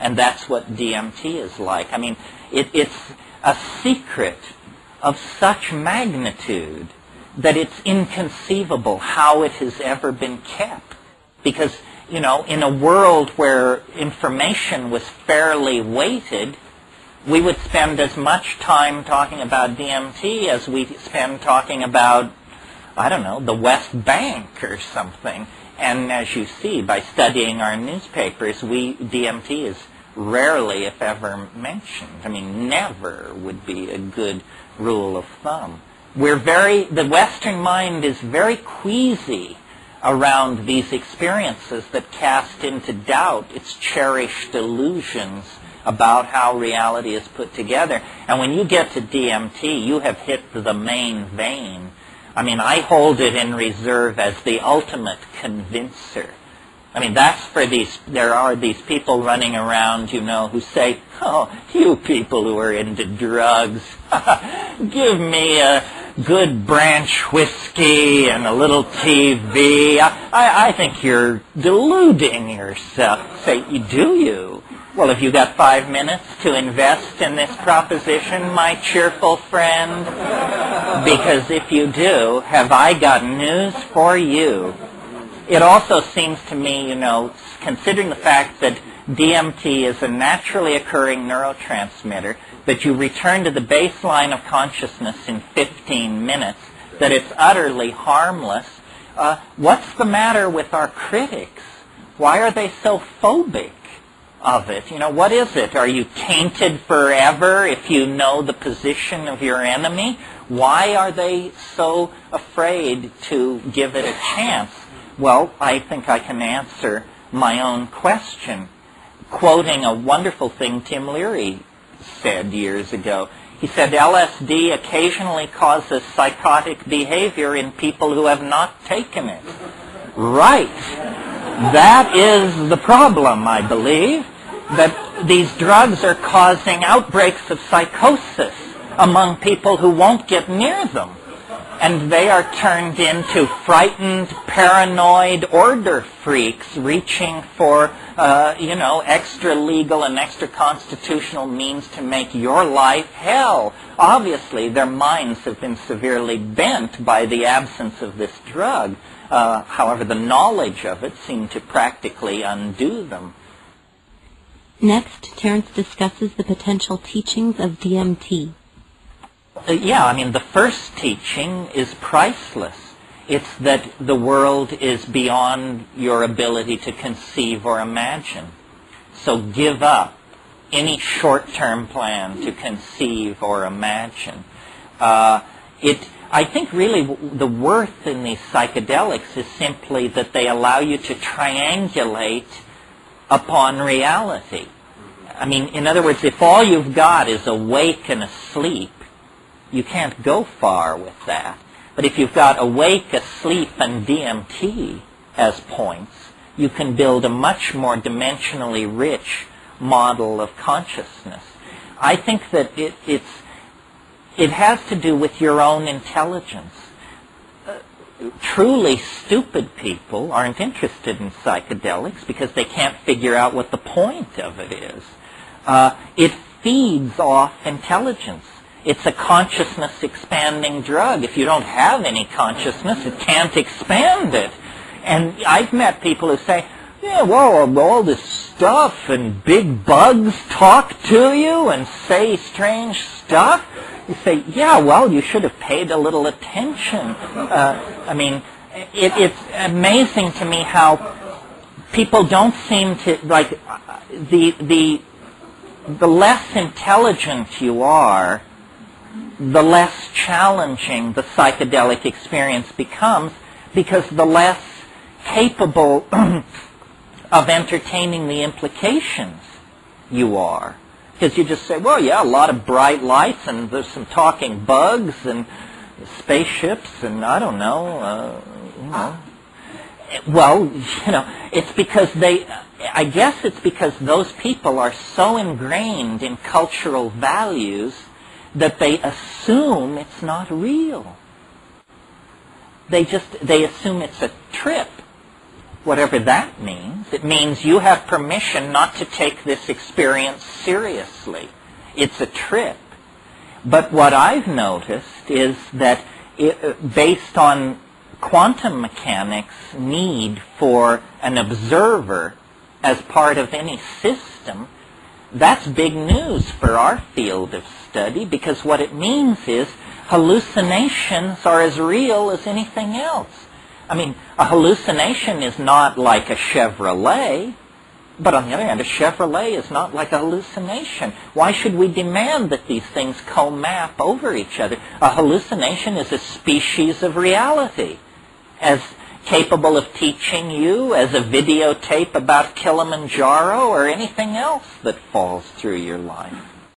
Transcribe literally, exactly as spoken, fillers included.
And that's what D M T is like. I mean, it, it's a secret of such magnitude that it's inconceivable how it has ever been kept. Because, you know, in a world where information was fairly weighted, we would spend as much time talking about D M T as we spend talking about, I don't know, the West Bank or something. And as you see, by studying our newspapers, we D M T is rarely, if ever, mentioned. I mean, never would be a good rule of thumb. We're very, the Western mind is very queasy around these experiences that cast into doubt its cherished illusions about how reality is put together. And when you get to D M T, you have hit the main vein. I mean, I hold it in reserve as the ultimate convincer. I mean, that's for these, there are these people running around, you know, who say, oh, you people who are into drugs, give me a good branch whiskey and a little T V. I, I, I think you're deluding yourself. Say, do you? Well, have you got five minutes to invest in this proposition, my cheerful friend? Because if you do, have I got news for you. It also seems to me, you know, considering the fact that D M T is a naturally occurring neurotransmitter, that you return to the baseline of consciousness in fifteen minutes, that it's utterly harmless. Uh, what's the matter with our critics? Why are they so phobic of it? You know, what is it? Are you tainted forever if you know the position of your enemy? Why are they so afraid to give it a chance? Well, I think I can answer my own question, quoting a wonderful thing Tim Leary said years ago. He said, L S D occasionally causes psychotic behavior in people who have not taken it. Right. That is the problem, I believe, that these drugs are causing outbreaks of psychosis among people who won't get near them. And they are turned into frightened, paranoid order freaks reaching for, uh, you know, extra-legal and extra-constitutional means to make your life hell. Obviously, their minds have been severely bent by the absence of this drug. Uh, however, the knowledge of it seemed to practically undo them. Next, Terence discusses the potential teachings of D M T. Uh, yeah, I mean, the first teaching is priceless. It's that the world is beyond your ability to conceive or imagine. So give up any short-term plan to conceive or imagine. Uh, it, I think really w the worth in these psychedelics is simply that they allow you to triangulate upon reality. I mean, in other words, if all you've got is awake and asleep, you can't go far with that. But if you've got awake, asleep, and D M T as points, you can build a much more dimensionally rich model of consciousness. I think that it, it's, it has to do with your own intelligence. Uh, truly stupid people aren't interested in psychedelics because they can't figure out what the point of it is. Uh, it feeds off intelligence. It's a consciousness-expanding drug. If you don't have any consciousness, it can't expand it. And I've met people who say, yeah, well, all this stuff and big bugs talk to you and say strange stuff. You say, yeah, well, you should have paid a little attention. Uh, I mean, it, it's amazing to me how people don't seem to, like, the, the, the less intelligent you are, the less challenging the psychedelic experience becomes, because the less capable of entertaining the implications you are. Because you just say, well, yeah, a lot of bright lights, and there's some talking bugs, and spaceships, and I don't know, uh, you know. Well, you know, it's because they, I guess it's because those people are so ingrained in cultural values that they assume it's not real. They just, they assume it's a trip. whatever that means. It means you have permission not to take this experience seriously. It's a trip. But what I've noticed is that it, based on quantum mechanics' need for an observer as part of any system, that's big news for our field of study, because what it means is hallucinations are as real as anything else. I mean, a hallucination is not like a Chevrolet, but on the other hand, a Chevrolet is not like a hallucination. Why should we demand that these things co-map over each other? A hallucination is a species of reality, as capable of teaching you as a videotape about Kilimanjaro or anything else that falls through your life.